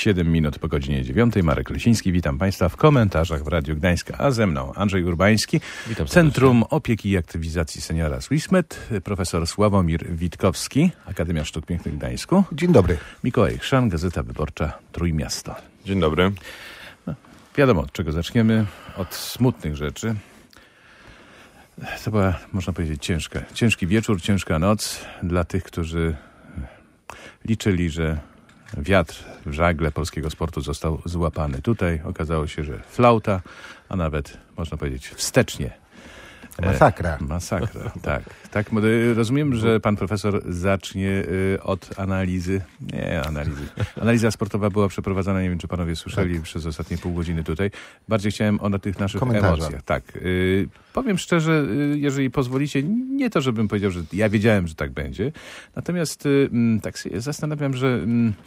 7 minut po godzinie 9. Marek Lesiński, witam Państwa w komentarzach w Radiu Gdańska, a ze mną Andrzej Urbański, witam Centrum Opieki i Aktywizacji Seniora SWISMED, profesor Sławomir Witkowski, Akademia Sztuk Pięknych w Gdańsku. Dzień dobry. Mikołaj Chrzan, Gazeta Wyborcza Trójmiasto. Dzień dobry. Wiadomo, od czego zaczniemy. Od smutnych rzeczy. To była, można powiedzieć, ciężki wieczór, ciężka noc dla tych, którzy liczyli, że wiatr w żagle polskiego sportu został złapany. Tutaj okazało się, że flauta, a nawet, można powiedzieć, wstecznie. Masakra, tak. Rozumiem, że pan profesor zacznie od analizy. Analiza sportowa była przeprowadzana, nie wiem, czy panowie słyszeli, przez ostatnie pół godziny tutaj. Bardziej chciałem o tych naszych emocjach. Tak. Powiem szczerze, jeżeli pozwolicie, nie to, żebym powiedział, że ja wiedziałem, że tak będzie. Natomiast tak się zastanawiam, że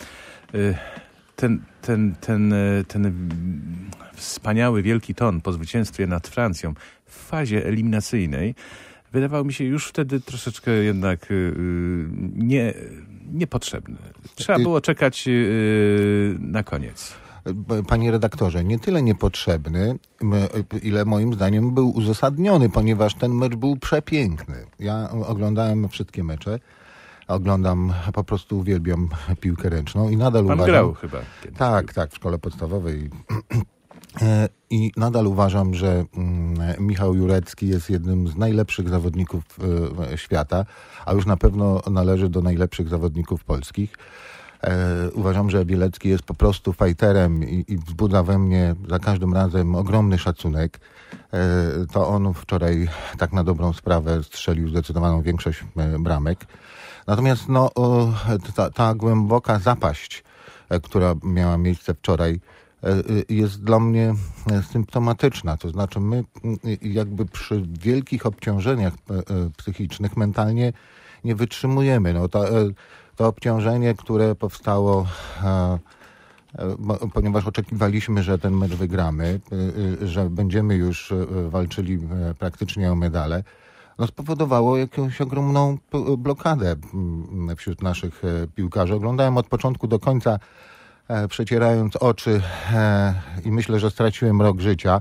ten wspaniały, wielki ton po zwycięstwie nad Francją w fazie eliminacyjnej wydawał mi się już wtedy troszeczkę jednak niepotrzebny. Trzeba było czekać na koniec. Panie redaktorze, nie tyle niepotrzebny, ile moim zdaniem był uzasadniony, ponieważ ten mecz był przepiękny. Ja oglądałem wszystkie mecze. Po prostu uwielbiam piłkę ręczną i nadal uważam... Pan grał chyba. Tak, w szkole podstawowej. I nadal uważam, że Michał Jurecki jest jednym z najlepszych zawodników świata, a już na pewno należy do najlepszych zawodników polskich. Uważam, że Bielecki jest po prostu fajterem i wzbudza we mnie za każdym razem ogromny szacunek. To on wczoraj tak na dobrą sprawę strzelił zdecydowaną większość bramek. Natomiast ta głęboka zapaść, która miała miejsce wczoraj, jest dla mnie symptomatyczna. To znaczy my jakby przy wielkich obciążeniach psychicznych mentalnie nie wytrzymujemy. To obciążenie, które powstało, ponieważ oczekiwaliśmy, że ten mecz wygramy, że będziemy już walczyli praktycznie o medale, spowodowało jakąś ogromną blokadę wśród naszych piłkarzy. Oglądałem od początku do końca, przecierając oczy i myślę, że straciłem rok życia.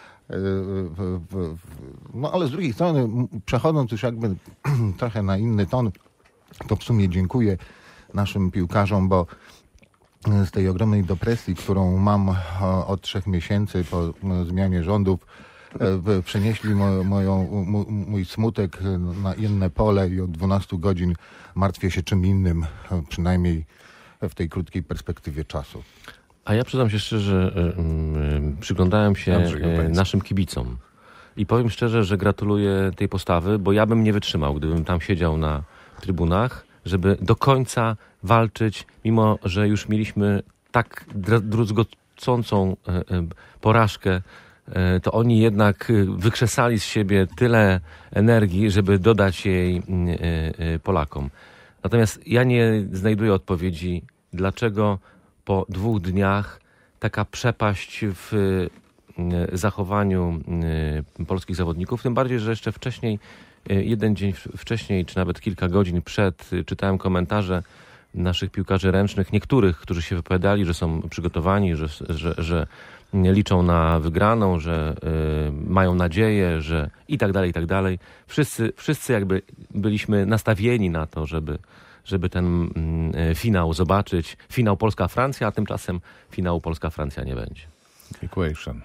Ale z drugiej strony, przechodząc już jakby trochę na inny ton, to w sumie dziękuję naszym piłkarzom, bo z tej ogromnej depresji, którą mam od 3 miesięcy po zmianie rządów, przenieśli mój smutek na inne pole i od 12 godzin martwię się czym innym, przynajmniej w tej krótkiej perspektywie czasu. A ja przyznam się szczerze, przyglądałem się naszym kibicom i powiem szczerze, że gratuluję tej postawy, bo ja bym nie wytrzymał, gdybym tam siedział na trybunach, żeby do końca walczyć, mimo że już mieliśmy tak druzgocącą porażkę, to oni jednak wykrzesali z siebie tyle energii, żeby dodać jej Polakom. Natomiast ja nie znajduję odpowiedzi, dlaczego po 2 dniach taka przepaść w zachowaniu polskich zawodników, tym bardziej, że jeszcze wcześniej, jeden dzień wcześniej, czy nawet kilka godzin przed, czytałem komentarze naszych piłkarzy ręcznych, niektórych, którzy się wypowiadali, że są przygotowani, że liczą na wygraną, że mają nadzieję, że i tak dalej. Wszyscy jakby byliśmy nastawieni na to, żeby ten finał zobaczyć. Finał Polska-Francja, a tymczasem finału Polska-Francja nie będzie. Equation.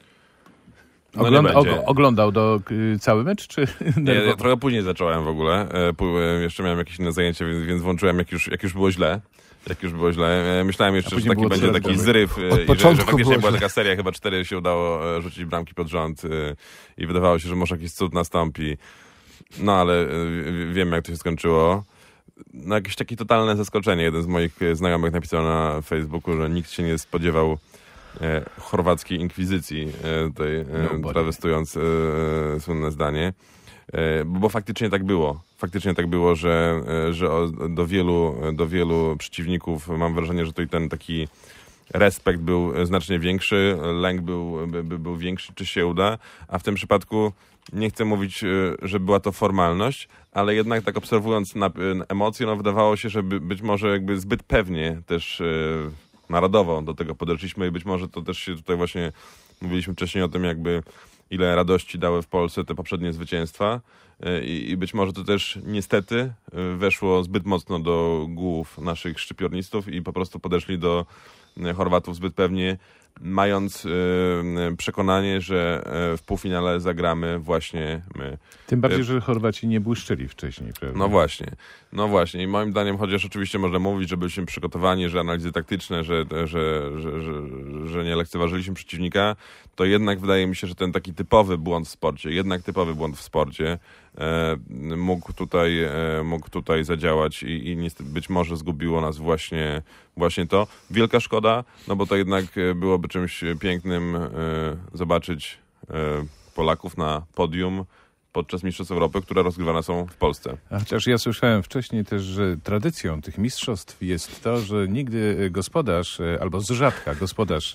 Oglądał cały mecz, czy... Ja trochę później zacząłem w ogóle. Jeszcze miałem jakieś inne zajęcie, więc włączyłem jak już było źle. Myślałem jeszcze, że taki będzie taki zryw i że faktycznie była taka seria, chyba 4 się udało rzucić bramki pod rząd i wydawało się, że może jakiś cud nastąpi. No ale wiem, jak to się skończyło. Jakieś takie totalne zaskoczenie. Jeden z moich znajomych napisał na Facebooku, że nikt się nie spodziewał chorwackiej inkwizycji, tutaj trawestując słynne zdanie. Bo faktycznie tak było. Że do wielu przeciwników mam wrażenie, że tutaj ten taki respekt był znacznie większy, lęk był większy, czy się uda, a w tym przypadku nie chcę mówić, że była to formalność, ale jednak tak obserwując emocje, wydawało się, że być może jakby zbyt pewnie też narodowo do tego podeszliśmy i być może to też się tutaj właśnie mówiliśmy wcześniej o tym, jakby ile radości dały w Polsce te poprzednie zwycięstwa i być może to też niestety weszło zbyt mocno do głów naszych szczypiornistów i po prostu podeszli do Chorwatów zbyt pewnie, mając przekonanie, że w półfinale zagramy właśnie my. Tym bardziej, że Chorwaci nie błyszczeli wcześniej, prawda? No właśnie. I moim zdaniem, chociaż oczywiście można mówić, że byliśmy przygotowani, że analizy taktyczne, że nie lekceważyliśmy przeciwnika, to jednak wydaje mi się, że ten taki typowy błąd w sporcie mógł tutaj zadziałać i niestety być może zgubiło nas właśnie to. Wielka szkoda, no bo to jednak byłoby czymś pięknym zobaczyć Polaków na podium podczas Mistrzostw Europy, które rozgrywane są w Polsce. A chociaż ja słyszałem wcześniej też, że tradycją tych mistrzostw jest to, że nigdy gospodarz, albo z rzadka gospodarz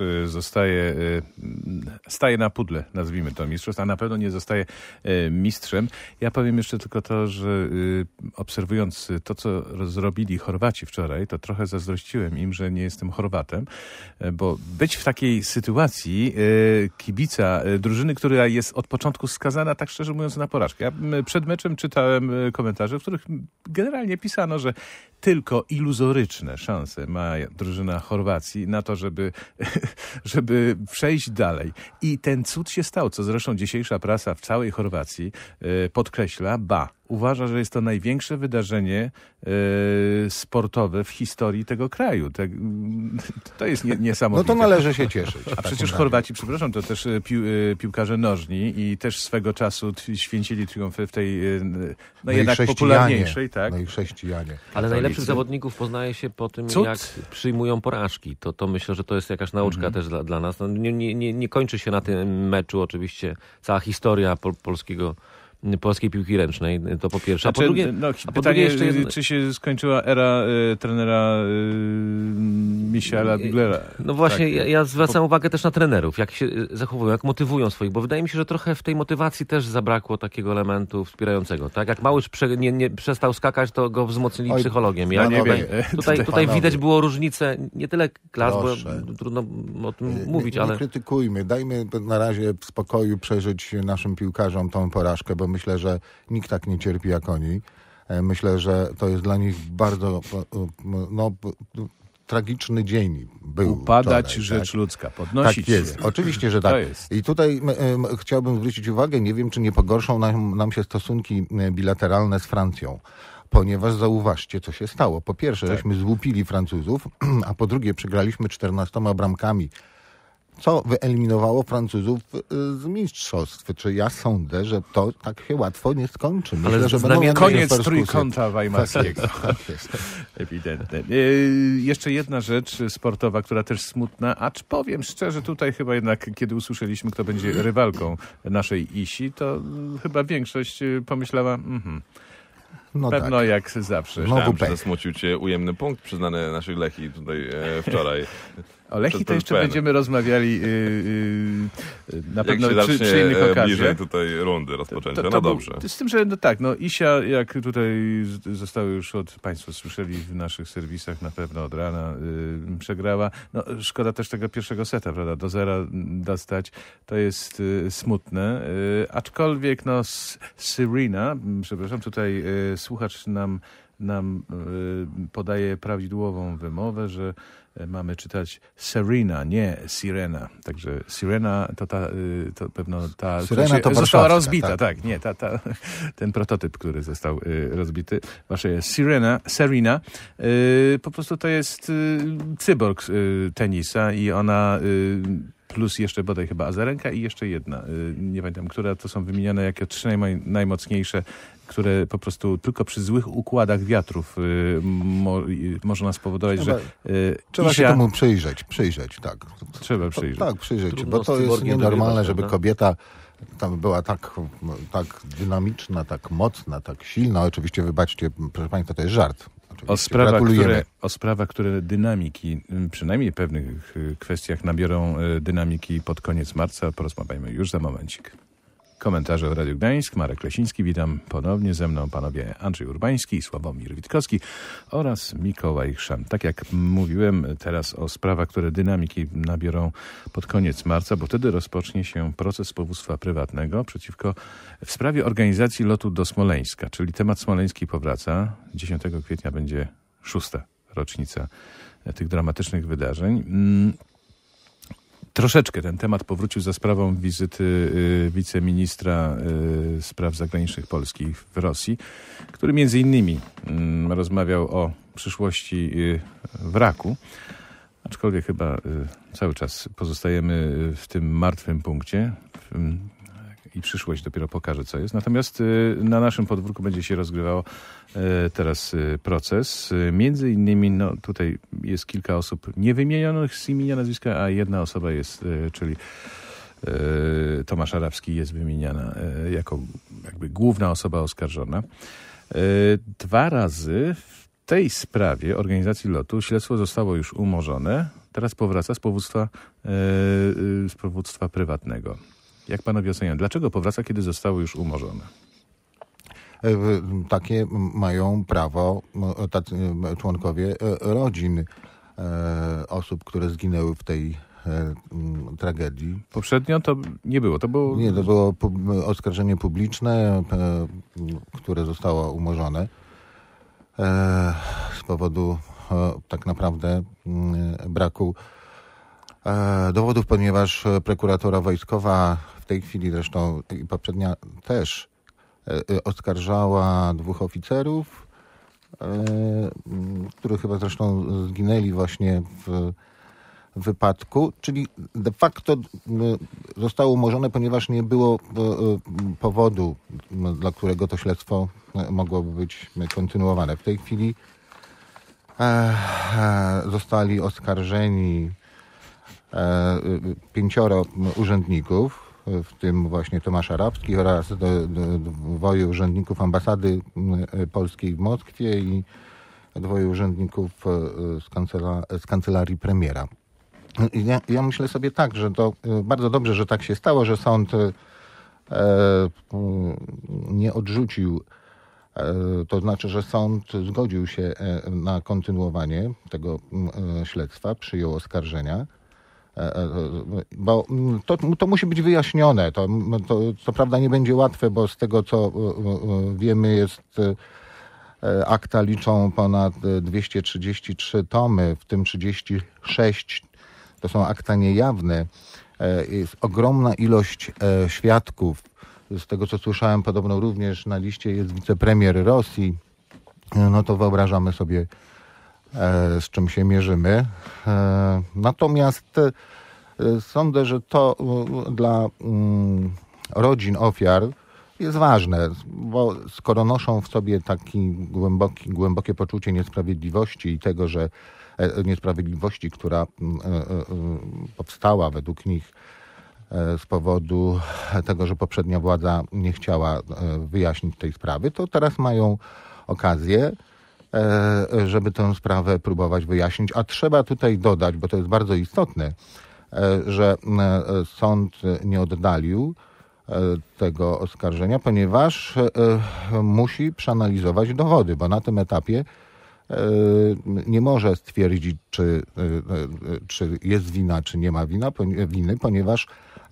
staje na pudle, nazwijmy to mistrzostw, a na pewno nie zostaje mistrzem. Ja powiem jeszcze tylko to, że obserwując to, co zrobili Chorwaci wczoraj, to trochę zazdrościłem im, że nie jestem Chorwatem, bo być w takiej sytuacji kibica drużyny, która jest od początku skazana, tak szczerze mówiąc, na porażkę. Ja przed meczem czytałem komentarze, w których generalnie pisano, że tylko iluzoryczne szanse ma drużyna Chorwacji na to, żeby przejść dalej. I ten cud się stał, co zresztą dzisiejsza prasa w całej Chorwacji podkreśla, uważa, że jest to największe wydarzenie sportowe w historii tego kraju. To jest niesamowite. No to należy się cieszyć. A przecież Chorwaci, przepraszam, to też piłkarze nożni i też swego czasu święcili triumfy w tej jednak popularniejszej. Tak? No i chrześcijanie. Ale najlepszych zawodników poznaje się po tym, jak przyjmują porażki. To myślę, że to jest jakaś nauczka też dla nas. No, nie kończy się na tym meczu oczywiście cała historia polskiej piłki ręcznej, to po pierwsze. A po drugie, pytanie, jeszcze czy się skończyła era trenera Michela Biglera? No właśnie, tak, ja zwracam uwagę też na trenerów, jak się zachowują, jak motywują swoich, bo wydaje mi się, że trochę w tej motywacji też zabrakło takiego elementu wspierającego. Tak? Jak Małysz nie przestał skakać, to go wzmocnili psychologiem. Tutaj widać było różnicę, nie tyle klas, bo trudno o tym mówić, ale... Nie krytykujmy, dajmy na razie w spokoju przeżyć naszym piłkarzom tą porażkę, bo myślę, że nikt tak nie cierpi jak oni. Myślę, że to jest dla nich bardzo tragiczny dzień był. Upadać wczoraj, rzecz ludzka, podnosić tak jest. się. Oczywiście, że tak. I tutaj chciałbym zwrócić uwagę, nie wiem, czy nie pogorszą nam się stosunki bilateralne z Francją. Ponieważ zauważcie, co się stało. Po pierwsze, żeśmy złupili Francuzów, a po drugie, przegraliśmy 14 bramkami, co wyeliminowało Francuzów z mistrzostw. Czy ja sądzę, że to tak się łatwo nie skończy. Myślę, że koniec trójkąta weimarskiego. Ewidentne. Jeszcze jedna rzecz sportowa, która też smutna, acz powiem szczerze, tutaj chyba jednak, kiedy usłyszeliśmy, kto będzie rywalką naszej ISI, to chyba większość pomyślała, pewno tak. Jak zawsze. Myślałem, że zasmucił cię ujemny punkt przyznany naszej Lechii tutaj wczoraj. O Lechii to jeszcze będziemy rozmawiali na pewno przy innych okazjach. Bliżej tutaj rundy rozpoczęcia. No dobrze. Z tym, że ISIA, jak tutaj zostało już Państwo słyszeli w naszych serwisach, na pewno od rana przegrała. No, szkoda też tego pierwszego seta, prawda? Do 0 dostać. To jest smutne. Aczkolwiek Serena, przepraszam, tutaj słuchacz nam podaje prawidłową wymowę, że mamy czytać Serena, nie Sirena. Także Sirena to pewno Syrena to została rozbita. Tak, nie, ten prototyp, który został rozbity. Wasze jest Serena. Po prostu to jest cyborg tenisa i ona plus jeszcze bodaj chyba Azarenka i jeszcze jedna. Nie pamiętam, która to są wymieniane jako 3 najmocniejsze, które po prostu tylko przy złych układach wiatrów można spowodować, że trzeba się temu przyjrzeć, tak. Trzeba przyjrzeć. Tak, przyjrzeć, bo to jest nienormalne, żeby kobieta tam była tak dynamiczna, tak mocna, tak silna. Oczywiście, wybaczcie, proszę Państwa, to jest żart. O sprawach, które dynamiki, przynajmniej w pewnych kwestiach nabiorą dynamiki pod koniec marca, porozmawiajmy już za momencik. Komentarze w Radiu Gdańsk. Marek Lesiński, witam ponownie. Ze mną panowie Andrzej Urbański, Sławomir Witkowski oraz Mikołaj Chrzan. Tak jak mówiłem teraz o sprawach, które dynamiki nabiorą pod koniec marca, bo wtedy rozpocznie się proces powództwa prywatnego w sprawie organizacji lotu do Smoleńska, czyli temat smoleński powraca. 10 kwietnia będzie 6. rocznica tych dramatycznych wydarzeń. Troszeczkę ten temat powrócił za sprawą wizyty wiceministra spraw zagranicznych Polski w Rosji, który między innymi rozmawiał o przyszłości wraku, aczkolwiek chyba cały czas pozostajemy w tym martwym punkcie i przyszłość dopiero pokaże, co jest. Natomiast na naszym podwórku będzie się rozgrywał teraz proces. Między innymi, tutaj jest kilka osób niewymienionych z imienia, nazwiska, a jedna osoba jest, czyli Tomasz Arabski, jest wymieniana jako jakby główna osoba oskarżona. 2 razy w tej sprawie organizacji lotu śledztwo zostało już umorzone. Teraz powraca z powództwa prywatnego. Jak panowie oceniają? Dlaczego powraca, kiedy zostało już umorzone? Takie mają prawo członkowie rodzin osób, które zginęły w tej tragedii. Poprzednio to nie było. To było oskarżenie publiczne, które zostało umorzone z powodu tak naprawdę braku dowodów, ponieważ prokuratura wojskowa w tej chwili, zresztą i poprzednia też, oskarżała 2 oficerów, którzy chyba zresztą zginęli właśnie w wypadku, czyli de facto zostało umorzone, ponieważ nie było powodu, dla którego to śledztwo mogłoby być kontynuowane. W tej chwili zostali oskarżeni 5 urzędników, w tym właśnie Tomasz Arabski oraz 2 urzędników ambasady polskiej w Moskwie i 2 urzędników z kancelarii premiera. Ja myślę sobie tak, że to bardzo dobrze, że tak się stało, że sąd nie odrzucił, to znaczy, że sąd zgodził się na kontynuowanie tego śledztwa, przyjął oskarżenia. Bo to musi być wyjaśnione. To co prawda nie będzie łatwe, bo z tego co wiemy akta liczą ponad 233 tomy, w tym 36 to są akta niejawne. Jest ogromna ilość świadków. Z tego co słyszałem, podobno również na liście jest wicepremier Rosji. No to wyobrażamy sobie, z czym się mierzymy. Natomiast sądzę, że to dla rodzin ofiar jest ważne, bo skoro noszą w sobie takie głębokie poczucie niesprawiedliwości i tego, że niesprawiedliwości, która powstała według nich z powodu tego, że poprzednia władza nie chciała wyjaśnić tej sprawy, to teraz mają okazję, żeby tę sprawę próbować wyjaśnić. A trzeba tutaj dodać, bo to jest bardzo istotne, że sąd nie oddalił tego oskarżenia, ponieważ musi przeanalizować dowody, bo na tym etapie nie może stwierdzić, czy jest wina, czy nie ma winy, ponieważ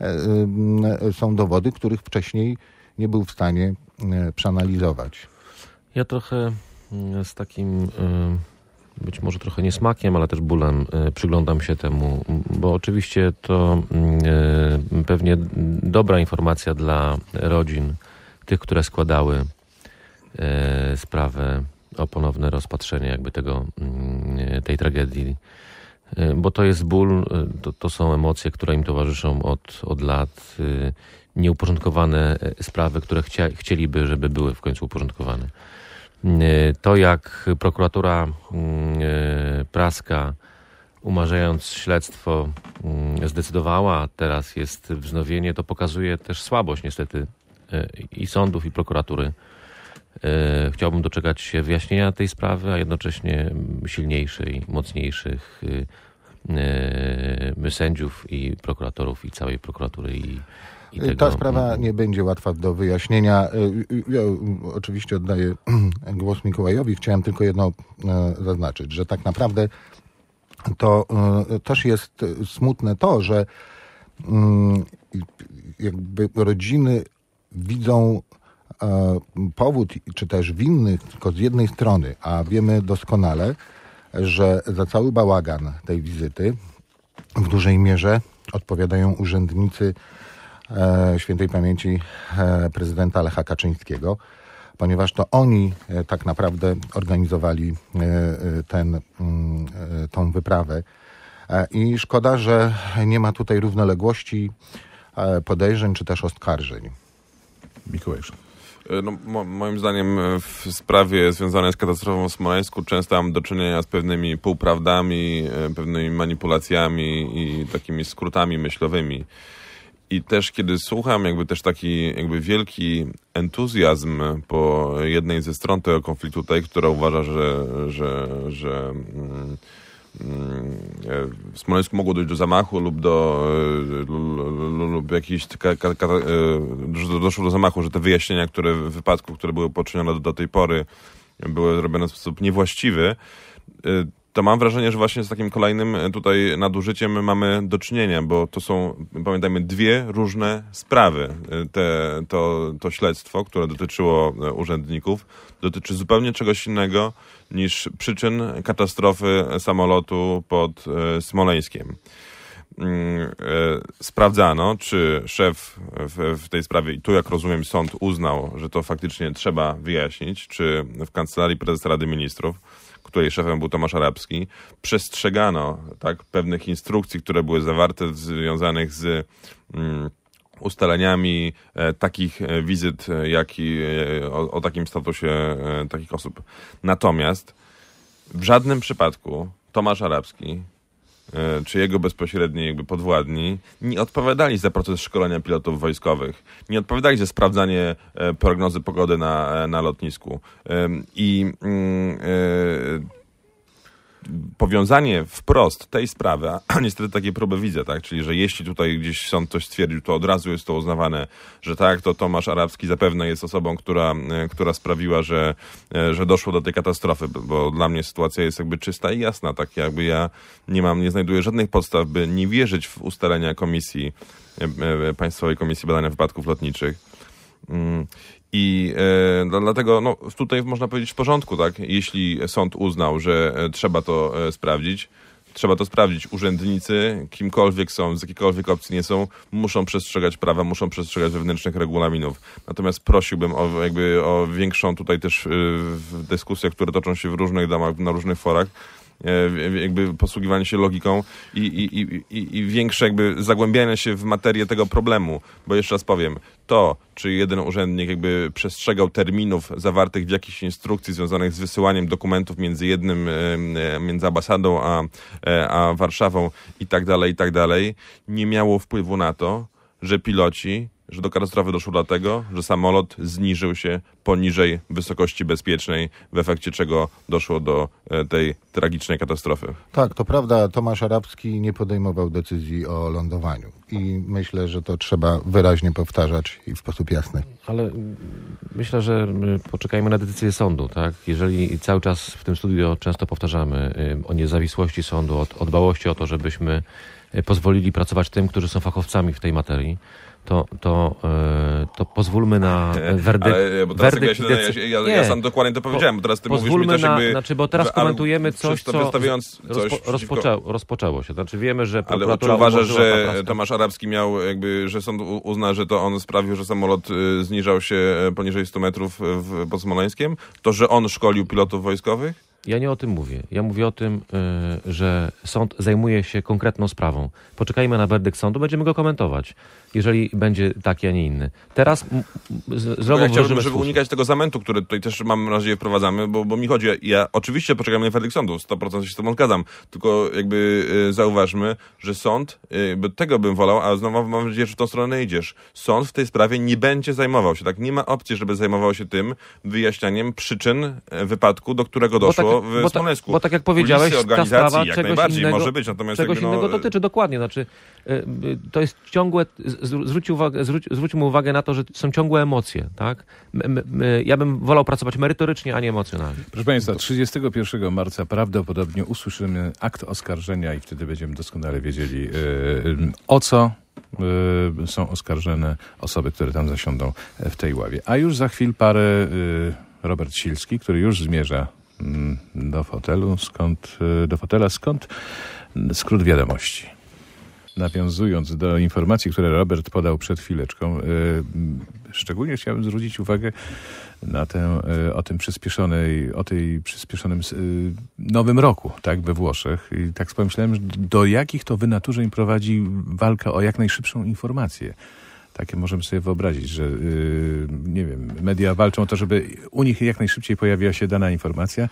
są dowody, których wcześniej nie był w stanie przeanalizować. Ja trochę z takim być może trochę niesmakiem, ale też bólem przyglądam się temu, bo oczywiście to pewnie dobra informacja dla rodzin tych, które składały sprawę o ponowne rozpatrzenie tej tragedii, bo to jest ból, to są emocje, które im towarzyszą od lat, nieuporządkowane sprawy, które chcieliby, żeby były w końcu uporządkowane. To, jak prokuratura praska, umarzając śledztwo, zdecydowała, a teraz jest wznowienie, to pokazuje też słabość niestety i sądów, i prokuratury. Chciałbym doczekać się wyjaśnienia tej sprawy, a jednocześnie silniejszych, mocniejszych sędziów i prokuratorów, i całej prokuratury Ta sprawa nie będzie łatwa do wyjaśnienia. Ja oczywiście oddaję głos Mikołajowi. Chciałem tylko jedno zaznaczyć, że tak naprawdę to też jest smutne to, że jakby rodziny widzą powód, czy też winnych tylko z jednej strony, a wiemy doskonale, że za cały bałagan tej wizyty w dużej mierze odpowiadają urzędnicy świętej pamięci prezydenta Lecha Kaczyńskiego, ponieważ to oni tak naprawdę organizowali tą wyprawę. I szkoda, że nie ma tutaj równoległości podejrzeń czy też oskarżeń. Mikołaj. No, moim zdaniem w sprawie związanej z katastrofą w Smoleńsku często mam do czynienia z pewnymi półprawdami, pewnymi manipulacjami i takimi skrótami myślowymi. I też kiedy słucham też taki wielki entuzjazm po jednej ze stron tego konfliktu, tej, która uważa, że w Smoleńsku mogło dojść do zamachu lub jakiś doszło do zamachu, że te wyjaśnienia, wypadków, które były poczynione do tej pory, były robione w sposób niewłaściwy, to mam wrażenie, że właśnie z takim kolejnym tutaj nadużyciem mamy do czynienia, bo to są, pamiętajmy, dwie różne sprawy. To śledztwo, które dotyczyło urzędników, dotyczy zupełnie czegoś innego niż przyczyn katastrofy samolotu pod Smoleńskiem. Sprawdzano, czy szef w tej sprawie, i tu jak rozumiem sąd uznał, że to faktycznie trzeba wyjaśnić, czy w Kancelarii Prezesa Rady Ministrów, której szefem był Tomasz Arabski, przestrzegano pewnych instrukcji, które były zawarte, związanych z ustaleniami takich wizyt, jak i o takim statusie takich osób. Natomiast w żadnym przypadku Tomasz Arabski czy jego bezpośredni podwładni nie odpowiadali za proces szkolenia pilotów wojskowych, nie odpowiadali za sprawdzanie prognozy pogody na lotnisku. Powiązanie wprost tej sprawy, a niestety takie próby widzę, czyli że jeśli tutaj gdzieś sąd coś stwierdził, to od razu jest to uznawane, że to Tomasz Arabski zapewne jest osobą, która sprawiła, że doszło do tej katastrofy, bo dla mnie sytuacja jest czysta i jasna, ja nie znajduję żadnych podstaw, by nie wierzyć w ustalenia Państwowej Komisji Badania Wypadków Lotniczych. I dlatego tutaj można powiedzieć w porządku, jeśli sąd uznał, że trzeba to sprawdzić. Trzeba to sprawdzić. Urzędnicy, kimkolwiek są, z jakiejkolwiek opcji nie są, muszą przestrzegać prawa, muszą przestrzegać wewnętrznych regulaminów. Natomiast prosiłbym o większą tutaj też w dyskusjach, które toczą się w różnych domach, na różnych forach, posługiwanie się logiką i większe zagłębianie się w materię tego problemu. Bo jeszcze raz powiem, to, czy jeden urzędnik przestrzegał terminów zawartych w jakichś instrukcji związanych z wysyłaniem dokumentów między ambasadą a Warszawą i tak dalej, nie miało wpływu na to, że do katastrofy doszło dlatego, że samolot zniżył się poniżej wysokości bezpiecznej, w efekcie czego doszło do tej tragicznej katastrofy. Tak, to prawda. Tomasz Arabski nie podejmował decyzji o lądowaniu i myślę, że to trzeba wyraźnie powtarzać i w sposób jasny. Ale myślę, że poczekajmy na decyzję sądu, Jeżeli cały czas w tym studiu często powtarzamy o niezawisłości sądu, o dbałości o to, żebyśmy pozwolili pracować tym, którzy są fachowcami w tej materii, to pozwólmy na werdykt. Ja sam dokładnie to powiedziałem, bo teraz ty mówisz mi też bo teraz komentujemy coś, co rozpoczęło się. Wiemy, że ale czy uważasz, że Tomasz Arabski miał że sąd uzna, że to on sprawił, że samolot zniżał się poniżej 100 metrów pod Smoleńskiem? To, że on szkolił pilotów wojskowych? Ja nie o tym mówię. Ja mówię o tym, że sąd zajmuje się konkretną sprawą. Poczekajmy na werdykt sądu, będziemy go komentować, jeżeli będzie taki, a nie inny. Teraz ja chciałbym, żeby unikać tego zamętu, który tutaj też mam nadzieję wprowadzamy, bo mi chodzi, ja oczywiście poczekam na werdykt sądu, 100% się z tobą zgadzam, tylko zauważmy, że sąd, tego bym wolał, a znowu mam nadzieję, że w tą stronę idziesz. Sąd w tej sprawie nie będzie zajmował się, nie ma opcji, żeby zajmował się tym wyjaśnianiem przyczyn wypadku, do którego doszło to w Smoleńsku. Bo tak jak powiedziałeś, ta sprawa jak czegoś najbardziej innego, może być, natomiast czegoś innego dotyczy, dokładnie. Znaczy, to jest ciągłe, zwróćmy uwagę na to, że są ciągłe emocje, tak? Ja bym wolał pracować merytorycznie, a nie emocjonalnie. Proszę Państwa, 31 marca prawdopodobnie usłyszymy akt oskarżenia i wtedy będziemy doskonale wiedzieli, o co są oskarżone osoby, które tam zasiądą w tej ławie. A już za chwilę Robert Silski, który już zmierza do fotela, skąd skrót wiadomości. Nawiązując do informacji, które Robert podał przed chwileczką, szczególnie chciałbym zwrócić uwagę na o tym przyspieszonym nowym roku, tak, we Włoszech. I tak pomyślałem, do jakich to wynaturzeń prowadzi walka o jak najszybszą informację. Takie możemy sobie wyobrazić, że nie wiem, media walczą o to, żeby u nich jak najszybciej pojawiła się dana informacja.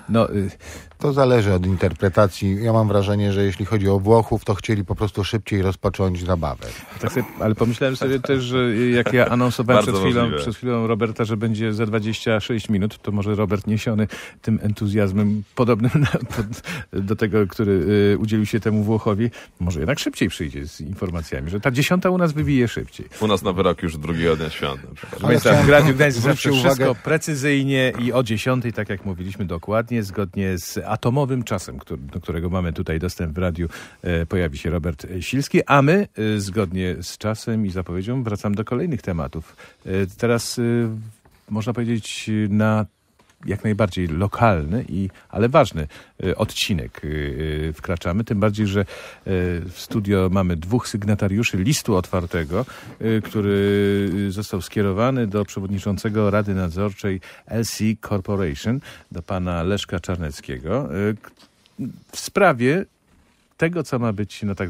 To zależy od interpretacji. Ja mam wrażenie, że jeśli chodzi o Włochów, to chcieli po prostu szybciej rozpocząć zabawę. Tak sobie, ale pomyślałem sobie też, że jak ja anonsowałem przed chwilą Roberta, że będzie za 26 minut, to może Robert niesiony tym entuzjazmem podobnym do tego, który udzielił się temu Włochowi, może jednak szybciej przyjdzie z informacjami, że ta 10 u nas wybije szybciej. U nas Nowy Rok już drugiego dnia świąt. W Radiu Gdańsk zawsze wszystko precyzyjnie i o 10, tak jak mówiliśmy dokładnie, zgodnie z atomowym czasem, do którego mamy tutaj dostęp w radiu, pojawi się Robert Silski, a my zgodnie z czasem i zapowiedzią wracamy do kolejnych tematów. Teraz można powiedzieć na jak najbardziej lokalny, ale ważny odcinek wkraczamy. Tym bardziej, że w studio mamy 2 sygnatariuszy listu otwartego, który został skierowany do przewodniczącego Rady Nadzorczej LC Corporation, do pana Leszka Czarneckiego, w sprawie tego, co ma być na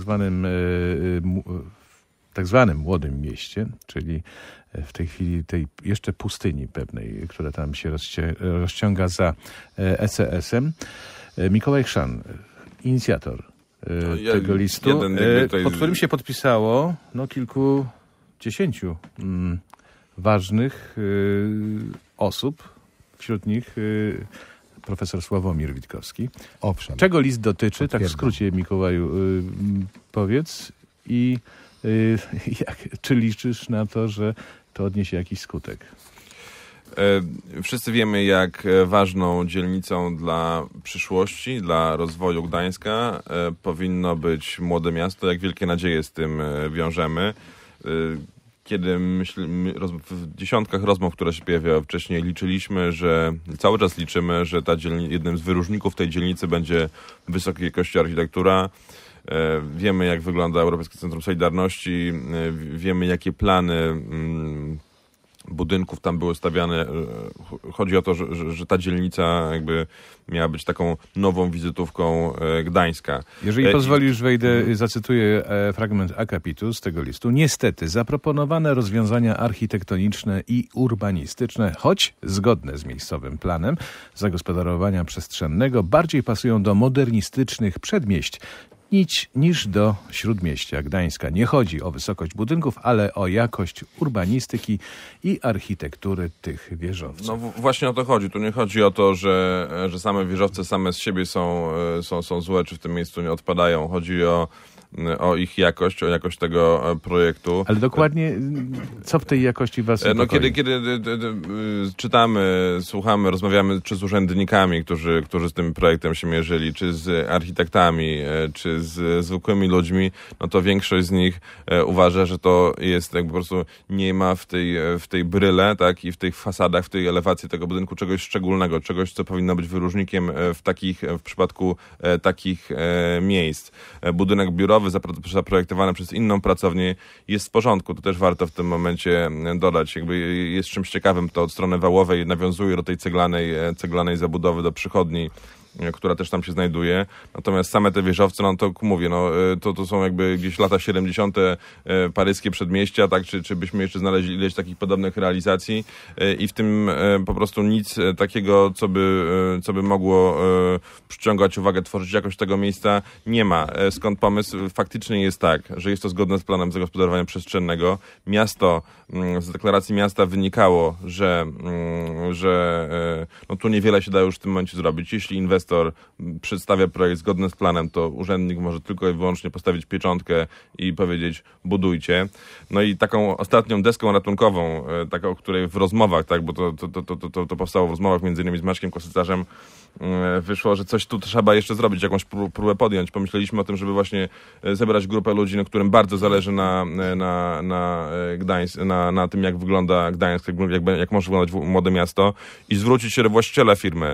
tak zwanym Młodym Mieście, czyli w tej chwili tej jeszcze pustyni pewnej, która tam się rozciąga za ECS-em. Mikołaj Chrzan, inicjator tego listu, pod którym się podpisało kilkudziesięciu ważnych osób, wśród nich profesor Sławomir Witkowski. Owszem. Czego list dotyczy? Tak w skrócie, Mikołaju, powiedz. I czy liczysz na to, że to odniesie jakiś skutek? Wszyscy wiemy, jak ważną dzielnicą dla przyszłości, dla rozwoju Gdańska powinno być młode miasto. Jak wielkie nadzieje z tym wiążemy. Kiedy w dziesiątkach rozmów, które się pojawiały wcześniej, cały czas liczymy, że jednym z wyróżników tej dzielnicy będzie wysokiej jakości architektura. Wiemy, jak wygląda Europejskie Centrum Solidarności, wiemy, jakie plany budynków tam były stawiane. Chodzi o to, że ta dzielnica jakby miała być taką nową wizytówką Gdańska. Jeżeli pozwolisz, zacytuję fragment akapitu z tego listu. Niestety, zaproponowane rozwiązania architektoniczne i urbanistyczne, choć zgodne z miejscowym planem zagospodarowania przestrzennego, bardziej pasują do modernistycznych przedmieść niż do śródmieścia Gdańska. Nie chodzi o wysokość budynków, ale o jakość urbanistyki i architektury tych wieżowców. No właśnie o to chodzi. Tu nie chodzi o to, że same wieżowce same z siebie są złe, czy w tym miejscu nie odpadają. Chodzi o ich jakość, o jakość tego projektu. Ale dokładnie co w tej jakości was niepokoi? Kiedy czytamy, słuchamy, rozmawiamy czy z urzędnikami, którzy z tym projektem się mierzyli, czy z architektami, czy z zwykłymi ludźmi, no to większość z nich uważa, że to jest jakby po prostu nie ma w tej bryle, tak, i w tych fasadach, w tej elewacji tego budynku czegoś szczególnego, czegoś, co powinno być wyróżnikiem w przypadku takich miejsc. Budynek biurowy zaprojektowany przez inną pracownię jest w porządku. To też warto w tym momencie dodać. Jakby jest czymś ciekawym, to od strony wałowej nawiązuje do tej ceglanej zabudowy, do przychodni która też tam się znajduje. Natomiast same te wieżowce, no to mówię, to są jakby gdzieś lata 70. Paryskie przedmieścia, tak, czy byśmy jeszcze znaleźli ileś takich podobnych realizacji i w tym po prostu nic takiego, co by mogło przyciągać uwagę, tworzyć jakość tego miejsca nie ma. Skąd pomysł? Faktycznie jest tak, że jest to zgodne z planem zagospodarowania przestrzennego. Miasto, z deklaracji miasta wynikało, że tu niewiele się da już w tym momencie zrobić. Jeśli inwestor przedstawia projekt zgodny z planem, to urzędnik może tylko i wyłącznie postawić pieczątkę i powiedzieć budujcie. No i taką ostatnią deską ratunkową, taką, o której w rozmowach, tak, bo to powstało w rozmowach między innymi z Maćkiem Kosycarzem, wyszło, że coś tu trzeba jeszcze zrobić, jakąś próbę podjąć. Pomyśleliśmy o tym, żeby właśnie zebrać grupę ludzi, którym bardzo zależy na Gdańsk, na tym, jak wygląda Gdańsk, jak może wyglądać młode miasto i zwrócić się do właściciela firmy,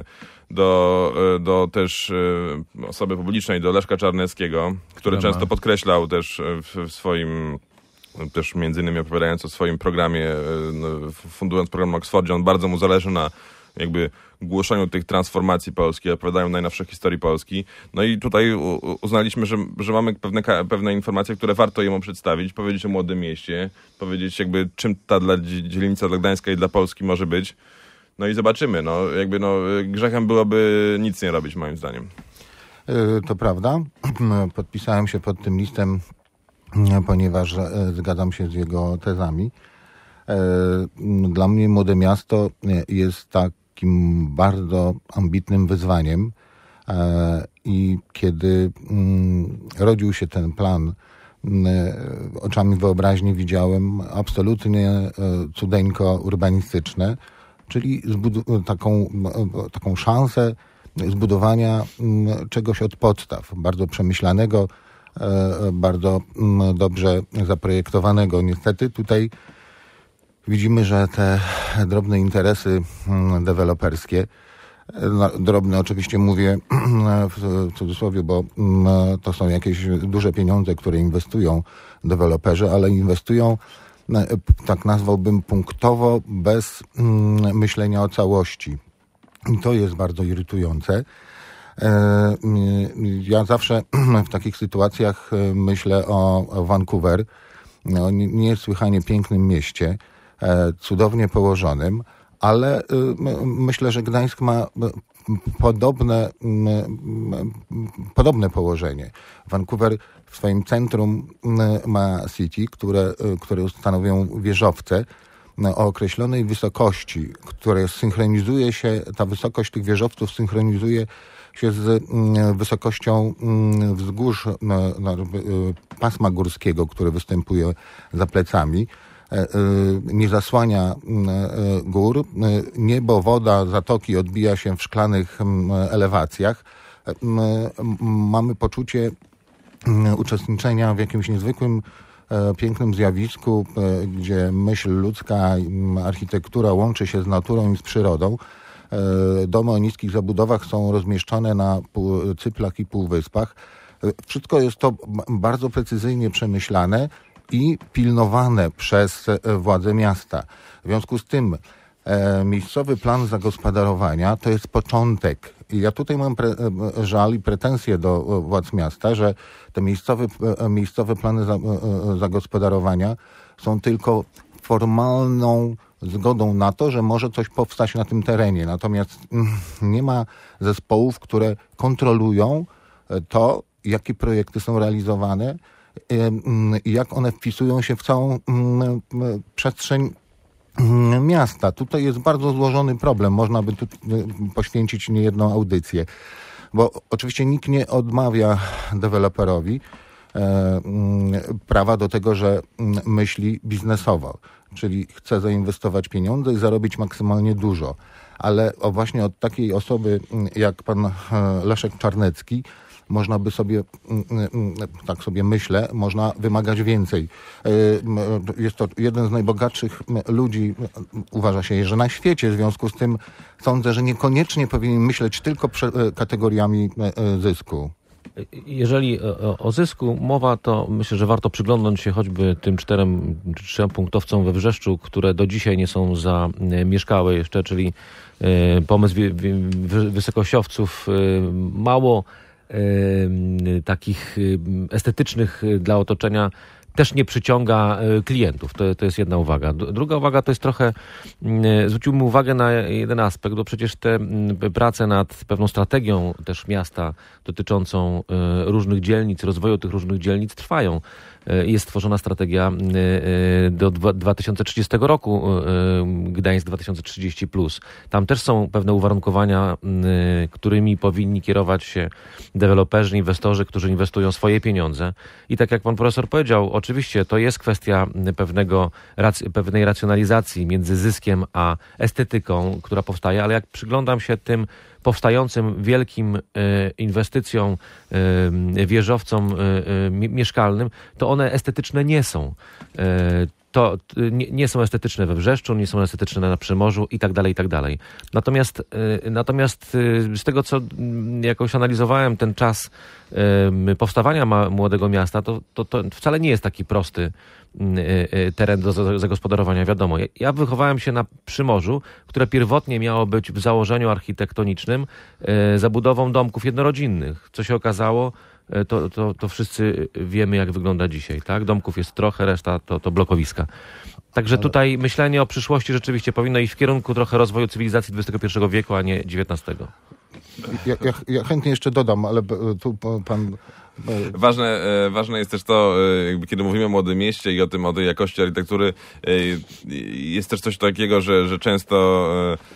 do też osoby publicznej, do Leszka Czarneckiego, który często podkreślał też w swoim, też między innymi opowiadając o swoim programie, fundując program Oxfordzie, on bardzo mu zależy na jakby głoszeniu tych transformacji Polski, opowiadają najnowsze historii Polski. No i tutaj uznaliśmy, że mamy pewne informacje, które warto jemu przedstawić, powiedzieć o młodym mieście, powiedzieć jakby czym ta dzielnica dla Gdańska i dla Polski może być. No i zobaczymy. Grzechem byłoby nic nie robić, moim zdaniem. To prawda. Podpisałem się pod tym listem, ponieważ zgadzam się z jego tezami. Dla mnie Młode Miasto jest takim bardzo ambitnym wyzwaniem i kiedy rodził się ten plan, oczami wyobraźni widziałem absolutnie cudeńko urbanistyczne, czyli taką szansę zbudowania czegoś od podstaw, bardzo przemyślanego, bardzo dobrze zaprojektowanego. Niestety tutaj widzimy, że te drobne interesy deweloperskie, drobne oczywiście mówię w cudzysłowie, bo to są jakieś duże pieniądze, które inwestują deweloperzy, ale inwestują, tak nazwałbym, punktowo, bez myślenia o całości. I to jest bardzo irytujące. Ja zawsze w takich sytuacjach myślę o Vancouver, o niesłychanie pięknym mieście, cudownie położonym, ale myślę, że Gdańsk ma podobne położenie. Vancouver w swoim centrum ma City, które stanowią wieżowce o określonej wysokości, które synchronizuje się, ta wysokość tych wieżowców synchronizuje się z wysokością wzgórz pasma górskiego, które występuje za plecami. Nie zasłania gór, niebo, woda, zatoki odbija się w szklanych elewacjach. Mamy poczucie uczestniczenia w jakimś niezwykłym, pięknym zjawisku, gdzie myśl ludzka, architektura łączy się z naturą i z przyrodą. Domy o niskich zabudowach są rozmieszczone na cyplach i półwyspach. Wszystko jest to bardzo precyzyjnie przemyślane i pilnowane przez władze miasta. W związku z tym miejscowy plan zagospodarowania to jest początek. I ja tutaj mam żal i pretensje do władz miasta, że te miejscowe plany zagospodarowania są tylko formalną zgodą na to, że może coś powstać na tym terenie. Natomiast nie ma zespołów, które kontrolują to, jakie projekty są realizowane i jak one wpisują się w całą przestrzeń miasta. Tutaj jest bardzo złożony problem. Można by tu poświęcić niejedną audycję. Bo oczywiście nikt nie odmawia deweloperowi prawa do tego, że myśli biznesowo. Czyli chce zainwestować pieniądze i zarobić maksymalnie dużo. Ale właśnie od takiej osoby jak pan Leszek Czarnecki można by sobie, tak sobie myślę, można wymagać więcej. Jest to jeden z najbogatszych ludzi, uważa się, że na świecie. W związku z tym sądzę, że niekoniecznie powinien myśleć tylko kategoriami zysku. jeżeli o zysku mowa, to myślę, że warto przyglądnąć się choćby tym trzem punktowcom we Wrzeszczu, które do dzisiaj nie są zamieszkałe jeszcze, czyli pomysł wysokościowców, mało takich estetycznych dla otoczenia, też nie przyciąga klientów. To jest jedna uwaga. Druga uwaga to jest trochę, zwróciłbym uwagę na jeden aspekt, bo przecież te prace nad pewną strategią też miasta dotyczącą różnych dzielnic, rozwoju tych różnych dzielnic trwają. Jest stworzona strategia do 2030 roku, Gdańsk 2030+. Tam też są pewne uwarunkowania, którymi powinni kierować się deweloperzy, inwestorzy, którzy inwestują swoje pieniądze. I tak jak pan profesor powiedział, oczywiście to jest kwestia pewnej racjonalizacji między zyskiem a estetyką, która powstaje, ale jak przyglądam się tym powstającym wielkim inwestycjom, wieżowcom mieszkalnym, to one estetyczne nie są. To nie są estetyczne we Wrzeszczu, nie są estetyczne na Przymorzu i tak dalej, i tak dalej. Natomiast z tego, co jakoś analizowałem ten czas powstawania młodego miasta, to wcale nie jest taki prosty teren do zagospodarowania, wiadomo. Ja wychowałem się na Przymorzu, które pierwotnie miało być w założeniu architektonicznym zabudową domków jednorodzinnych. Co się okazało, to wszyscy wiemy, jak wygląda dzisiaj, tak? Domków jest trochę, reszta to blokowiska. Także tutaj myślenie o przyszłości rzeczywiście powinno iść w kierunku trochę rozwoju cywilizacji XXI wieku, a nie XIX. Ja chętnie jeszcze dodam, ale tu pan... Ważne jest też to, kiedy mówimy o młodym mieście i o tej jakości architektury, jest też coś takiego, że często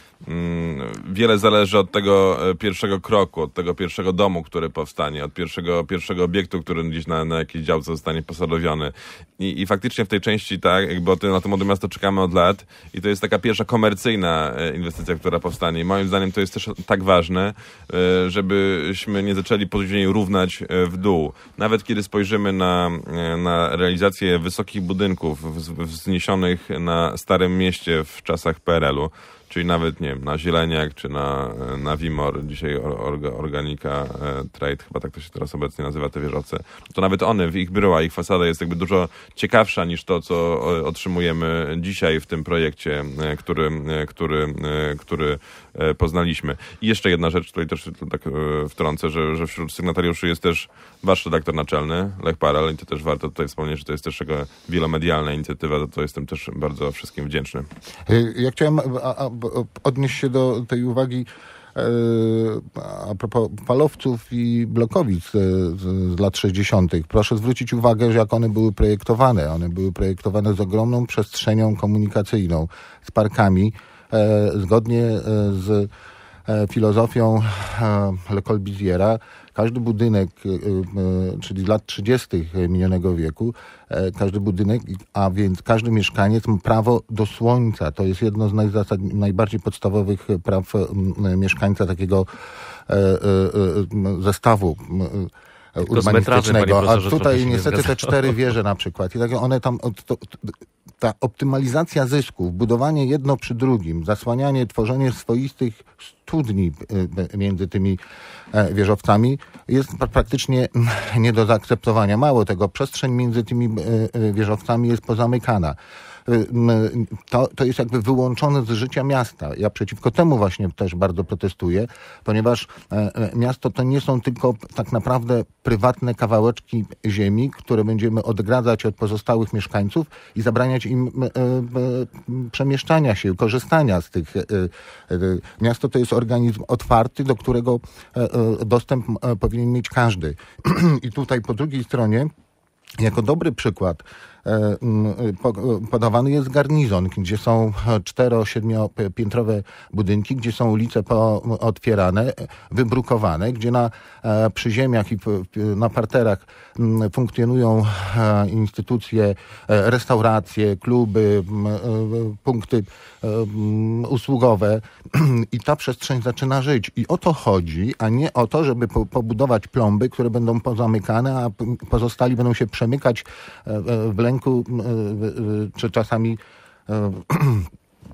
wiele zależy od tego pierwszego kroku, od tego pierwszego domu, który powstanie, od pierwszego obiektu, który gdzieś na jakiejś działce zostanie posadowiony. I faktycznie w tej części tak, jakby na to młode miasto czekamy od lat i to jest taka pierwsza komercyjna inwestycja, która powstanie. I moim zdaniem to jest też tak ważne, żebyśmy nie zaczęli później równać w dół. Nawet kiedy spojrzymy na realizację wysokich budynków wzniesionych na Starym Mieście w czasach PRL-u, czyli nawet, nie wiem, na Zieleniak, czy na Wimor, dzisiaj Organika Trade, chyba tak to się teraz obecnie nazywa, te wieżowce, to nawet one, ich bryła, ich fasada jest jakby dużo ciekawsza niż to, co otrzymujemy dzisiaj w tym projekcie, który poznaliśmy. I jeszcze jedna rzecz, tutaj też tak wtrącę, że wśród sygnatariuszy jest też wasz redaktor naczelny, Lech Parel, i to też warto tutaj wspomnieć, że to jest też jego wielomedialna inicjatywa, to jestem też bardzo wszystkim wdzięczny. Ja chciałem odnieść się do tej uwagi a propos falowców i blokowic z lat 60. Proszę zwrócić uwagę, że jak one były projektowane. One były projektowane z ogromną przestrzenią komunikacyjną, z parkami, zgodnie z filozofią Le Corbusiera. Każdy budynek, czyli z lat 30. minionego wieku, każdy budynek, a więc każdy mieszkaniec ma prawo do słońca. To jest jedno z najbardziej podstawowych praw mieszkańca takiego zestawu urbanistycznego. A tutaj niestety te 4 wieże na przykład. I tak one tam... Ta optymalizacja zysków, budowanie jedno przy drugim, zasłanianie, tworzenie swoistych studni między tymi wieżowcami jest praktycznie nie do zaakceptowania. Mało tego, przestrzeń między tymi wieżowcami jest pozamykana. To jest jakby wyłączone z życia miasta. Ja przeciwko temu właśnie też bardzo protestuję, ponieważ miasto to nie są tylko tak naprawdę prywatne kawałeczki ziemi, które będziemy odgradzać od pozostałych mieszkańców i zabraniać im przemieszczania się, korzystania z tych. Miasto to jest organizm otwarty, do którego dostęp powinien mieć każdy. I tutaj po drugiej stronie, jako dobry przykład, podawany jest Garnizon, gdzie są 4-7-piętrowe budynki, gdzie są ulice otwierane, wybrukowane, gdzie na przyziemiach i na parterach funkcjonują instytucje, restauracje, kluby, punkty usługowe i ta przestrzeń zaczyna żyć. I o to chodzi, a nie o to, żeby pobudować plomby, które będą pozamykane, a pozostali będą się przemykać w lęku, czy czasami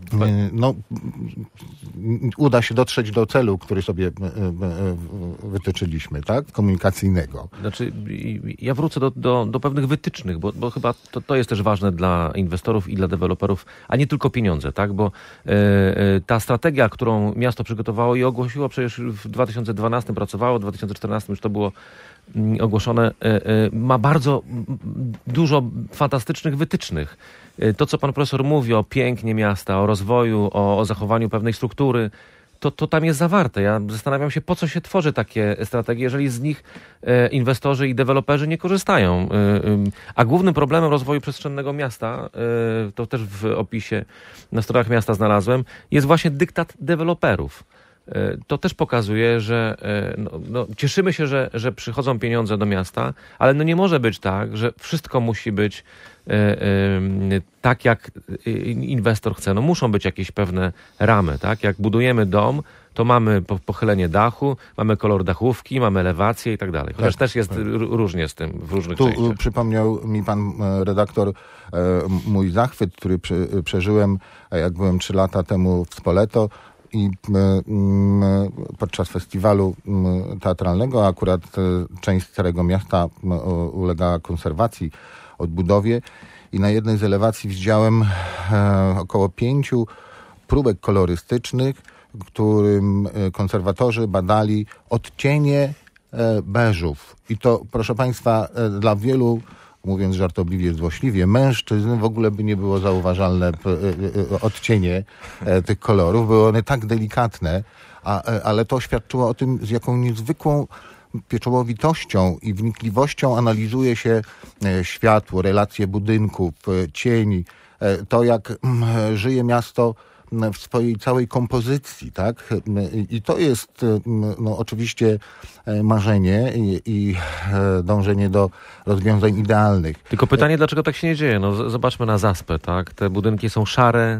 uda się dotrzeć do celu, który sobie wytyczyliśmy, tak? Komunikacyjnego. Znaczy, ja wrócę do pewnych wytycznych, bo chyba to jest też ważne dla inwestorów i dla deweloperów, a nie tylko pieniądze, tak? Bo ta strategia, którą miasto przygotowało i ogłosiło, przecież w 2012 pracowało, w 2014 już to było ogłoszone, ma bardzo dużo fantastycznych wytycznych. To, co pan profesor mówi o pięknie miasta, o rozwoju, o zachowaniu pewnej struktury, to tam jest zawarte. Ja zastanawiam się, po co się tworzy takie strategie, jeżeli z nich inwestorzy i deweloperzy nie korzystają. A głównym problemem rozwoju przestrzennego miasta, to też w opisie na stronach miasta znalazłem, jest właśnie dyktat deweloperów. To też pokazuje, że cieszymy się, że przychodzą pieniądze do miasta, ale nie może być tak, że wszystko musi być tak, jak inwestor chce. Muszą być jakieś pewne ramy, tak? Jak budujemy dom, to mamy pochylenie dachu, mamy kolor dachówki, mamy elewację i tak dalej. Chociaż też jest różnie z tym w różnych częściach. Tu przypomniał mi pan redaktor mój zachwyt, który przeżyłem, jak byłem 3 lata temu w Spoleto, i podczas festiwalu teatralnego akurat część Starego Miasta ulegała konserwacji, odbudowie i na jednej z elewacji widziałem około 5 próbek kolorystycznych, którym konserwatorzy badali odcienie beżów. I to, proszę państwa, dla wielu, mówiąc żartobliwie, złośliwie, mężczyzn w ogóle by nie było zauważalne odcienie tych kolorów. Były one tak delikatne, ale to świadczyło o tym, z jaką niezwykłą pieczołowitością i wnikliwością analizuje się światło, relacje budynków, cieni, to jak żyje miasto w swojej całej kompozycji, tak? I to jest oczywiście marzenie i dążenie do rozwiązań idealnych. Tylko pytanie, dlaczego tak się nie dzieje? Zobaczmy na Zaspę, tak? Te budynki są szare,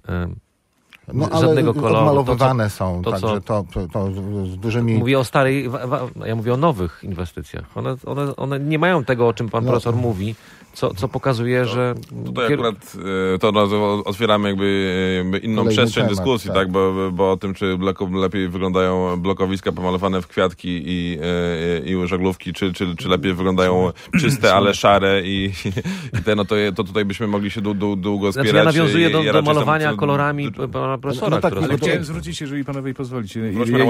żadnego koloru. Odmalowywane są, także to z dużymi... Mówię o starej, ja mówię o nowych inwestycjach. One nie mają tego, o czym pan profesor mówi, co pokazuje, że... Tutaj akurat to otwieramy jakby inną przestrzeń temat, dyskusji, tak? Bo o tym, czy lepiej wyglądają blokowiska pomalowane w kwiatki i żaglówki, czy lepiej wyglądają czyste, ale szare i to tutaj byśmy mogli się długo spierać. Ja nawiązuję do malowania kolorami pana profesora. Ale chciałem zwrócić, jeżeli panowie pozwolicie,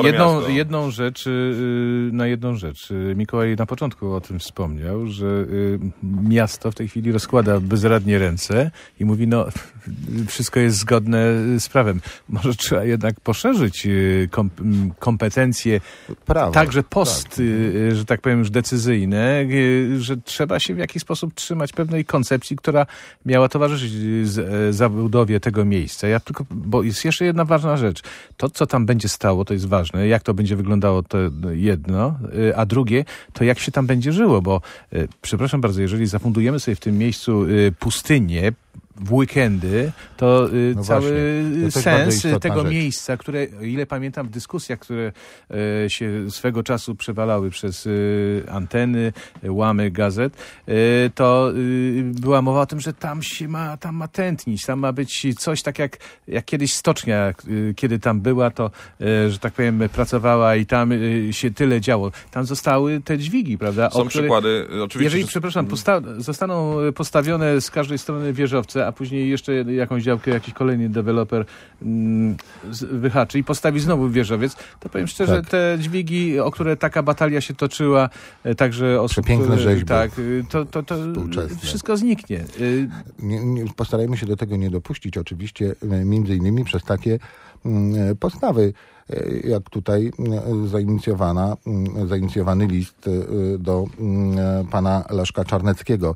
na jedną rzecz. Mikołaj na początku o tym wspomniał, że miasto w tej chwili rozkłada bezradnie ręce i mówi, wszystko jest zgodne z prawem. Może trzeba jednak poszerzyć kompetencje, prawo, także że tak powiem, już decyzyjne, że trzeba się w jakiś sposób trzymać pewnej koncepcji, która miała towarzyszyć zabudowie tego miejsca. Bo jest jeszcze jedna ważna rzecz. To, co tam będzie stało, to jest ważne. Jak to będzie wyglądało, to jedno. A drugie, to jak się tam będzie żyło, bo przepraszam bardzo, jeżeli zafundujemy sobie w tym miejscu pustynię, w weekendy, to cały sens tego miejsca, które, o ile pamiętam w dyskusjach, które się swego czasu przewalały przez anteny, łamy gazet, to była mowa o tym, że tam ma tętnić, tam ma być coś tak jak kiedyś stocznia, kiedy tam była, to, że tak powiem, pracowała i tam się tyle działo. Tam zostały te dźwigi, prawda? Są przykłady, oczywiście. Jeżeli, zostaną postawione z każdej strony wieżowce, a później jeszcze jakąś działkę, jakiś kolejny deweloper wyhaczy i postawi znowu wieżowiec, to powiem szczerze, te dźwigi, o które taka batalia się toczyła, także osób... Przepiękne rzeźby. Tak, to wszystko zniknie. Postarajmy się do tego nie dopuścić, oczywiście, między innymi przez takie postawy, jak tutaj zainicjowany list do pana Leszka Czarneckiego.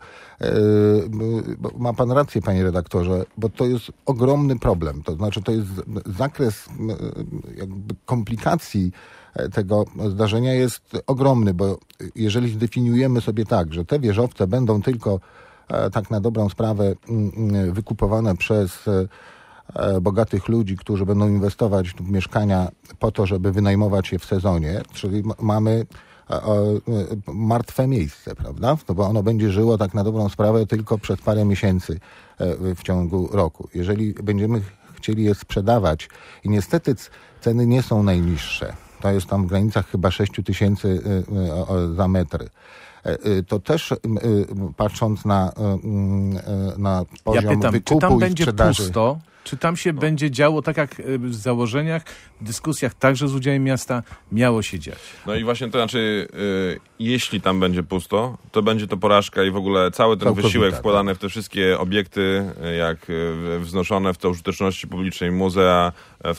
Ma pan rację, panie redaktorze, bo to jest ogromny problem. To znaczy, to jest zakres jakby komplikacji tego zdarzenia jest ogromny, bo jeżeli zdefiniujemy sobie tak, że te wieżowce będą tylko tak na dobrą sprawę wykupowane przez bogatych ludzi, którzy będą inwestować w mieszkania po to, żeby wynajmować je w sezonie, czyli mamy martwe miejsce, prawda? Bo ono będzie żyło tak na dobrą sprawę tylko przez parę miesięcy w ciągu roku. Jeżeli będziemy chcieli je sprzedawać i niestety ceny nie są najniższe. To jest tam w granicach chyba 6 000 za metr. To też patrząc na poziom wykupu czy tam i będzie sprzedaży... pusto? Czy tam się będzie działo, tak jak w założeniach, w dyskusjach także z udziałem miasta miało się dziać? No i właśnie to znaczy, jeśli tam będzie pusto, to będzie to porażka i w ogóle cały ten wysiłek wkładany w te wszystkie obiekty, jak wznoszone w te użyteczności publicznej, muzea,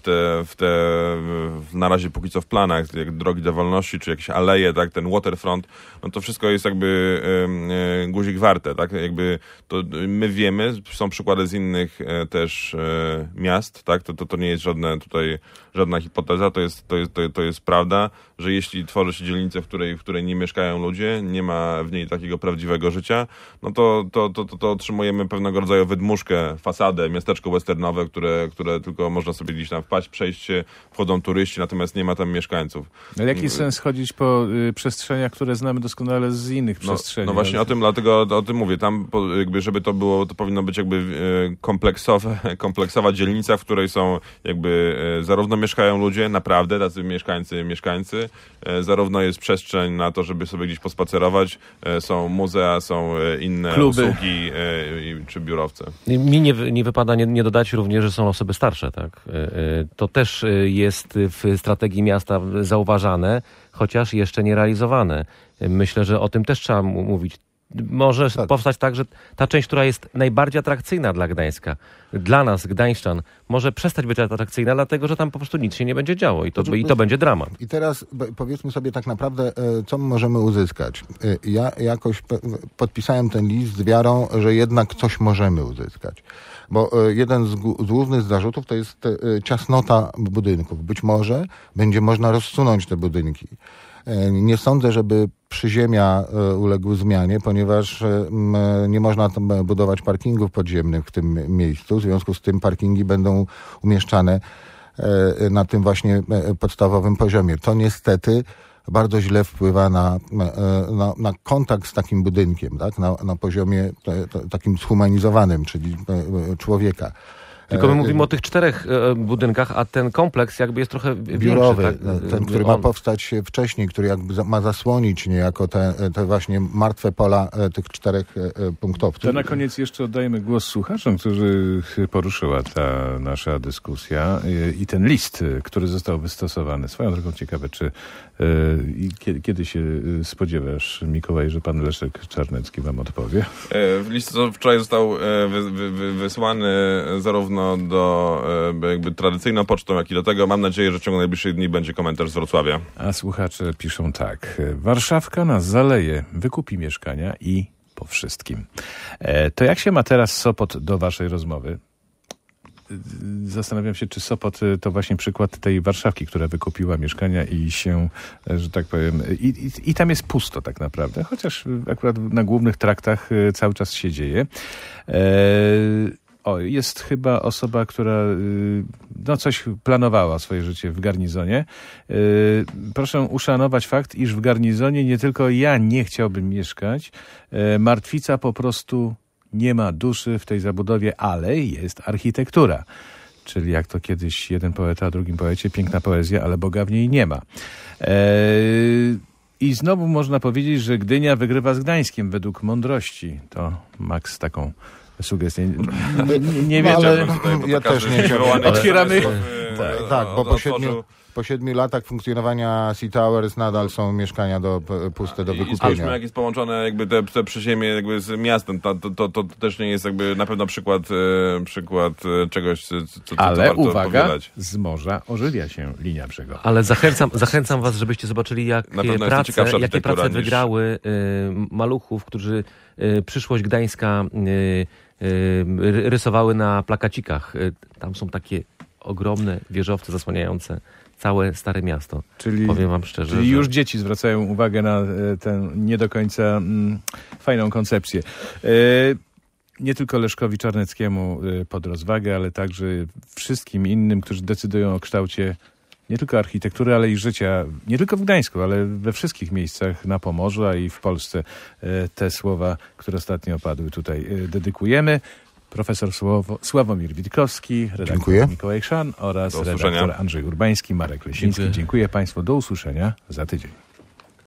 na razie póki co w planach, jak drogi do wolności, czy jakieś aleje, tak, ten waterfront, no to wszystko jest jakby guzik warte, tak, jakby to my wiemy, są przykłady z innych też miast, tak, to nie jest żadna hipoteza, to jest prawda, że jeśli tworzy się dzielnicę, w której nie mieszkają ludzie, nie ma w niej takiego prawdziwego życia, no to otrzymujemy pewnego rodzaju wydmuszkę, fasadę, miasteczko westernowe, które tylko można sobie gdzieś tam wpaść, przejść się, wchodzą turyści, natomiast nie ma tam mieszkańców. Ale jaki jest sens chodzić po przestrzeniach, które znamy doskonale z innych przestrzeni? No właśnie dlatego o tym mówię. Tam jakby, żeby to było, to powinno być jakby kompleksowa dzielnica, w której są jakby zarówno mieszkają ludzie, naprawdę, tacy mieszkańcy, zarówno jest przestrzeń na to, żeby sobie gdzieś pospacerować, są muzea, są inne kluby, usługi czy biurowce. Mi nie wypada nie dodać również, że są osoby starsze, tak? To też jest w strategii miasta zauważane, chociaż jeszcze nie realizowane. Myślę, że o tym też trzeba mówić. Może powstać tak, że ta część, która jest najbardziej atrakcyjna dla Gdańska, dla nas, gdańszczan, może przestać być atrakcyjna, dlatego że tam po prostu nic się nie będzie działo i to będzie dramat. I teraz powiedzmy sobie tak naprawdę, co my możemy uzyskać. Ja jakoś podpisałem ten list z wiarą, że jednak coś możemy uzyskać. Bo jeden z głównych zarzutów to jest ciasnota budynków. Być może będzie można rozsunąć te budynki. Nie sądzę, żeby przyziemia uległy zmianie, ponieważ nie można tam budować parkingów podziemnych w tym miejscu. W związku z tym parkingi będą umieszczane na tym właśnie podstawowym poziomie. To niestety bardzo źle wpływa na kontakt z takim budynkiem, tak? Na poziomie takim zhumanizowanym, czyli człowieka. Tylko my mówimy o tych 4 budynkach, a ten kompleks jakby jest trochę biurowy, większy. Tak? Ten, który ma powstać wcześniej, który jakby ma zasłonić niejako te właśnie martwe pola tych 4 punktowców. To na koniec jeszcze oddajemy głos słuchaczom, którzy poruszyła ta nasza dyskusja i ten list, który został wystosowany. Swoją drogą ciekawe, kiedy się spodziewasz, Mikołaj, że pan Leszek Czarnecki wam odpowie? List wczoraj został wysłany zarówno jakby tradycyjną pocztą, jak i do tego. Mam nadzieję, że w ciągu najbliższych dni będzie komentarz z Wrocławia. A słuchacze piszą tak. Warszawka nas zaleje, wykupi mieszkania i po wszystkim. To jak się ma teraz Sopot do waszej rozmowy? Zastanawiam się, czy Sopot to właśnie przykład tej Warszawki, która wykupiła mieszkania i się, że tak powiem, i tam jest pusto tak naprawdę, chociaż akurat na głównych traktach cały czas się dzieje. Jest chyba osoba, która coś planowała swoje życie w garnizonie. Proszę uszanować fakt, iż w garnizonie nie tylko ja nie chciałbym mieszkać. Martwica po prostu nie ma duszy w tej zabudowie, ale jest architektura. Czyli jak to kiedyś jeden poeta, drugim poecie, piękna poezja, ale Boga w niej nie ma. I znowu można powiedzieć, że Gdynia wygrywa z Gdańskiem według mądrości. To Max taką sugestię. Nie wiem, ale ja też nie wiem. Otwieramy. Tak, bo po 7 latach funkcjonowania Sea Towers nadal są mieszkania puste do wykupienia. Jak jest połączone jakby te przyziemie jakby z miastem, to też nie jest jakby na pewno przykład czegoś, co ale warto uwaga, powielać. Z morza ożywia się linia brzegowa. Ale zachęcam was, żebyście zobaczyli, jakie prace wygrały maluchów, którzy przyszłość gdańska rysowały na plakacikach. Tam są takie ogromne wieżowce zasłaniające całe Stare Miasto. Powiem wam szczerze. Czyli już dzieci zwracają uwagę na tę nie do końca fajną koncepcję. Nie tylko Leszkowi Czarneckiemu pod rozwagę, ale także wszystkim innym, którzy decydują o kształcie nie tylko architektury, ale i życia, nie tylko w Gdańsku, ale we wszystkich miejscach na Pomorzu, a i w Polsce. Te słowa, które ostatnio padły tutaj, dedykujemy. profesor Sławomir Witkowski, redaktor Mikołaj Chrzan oraz redaktor Andrzej Urbański, Marek Lesiński. Dziękuję Państwu. Do usłyszenia za tydzień.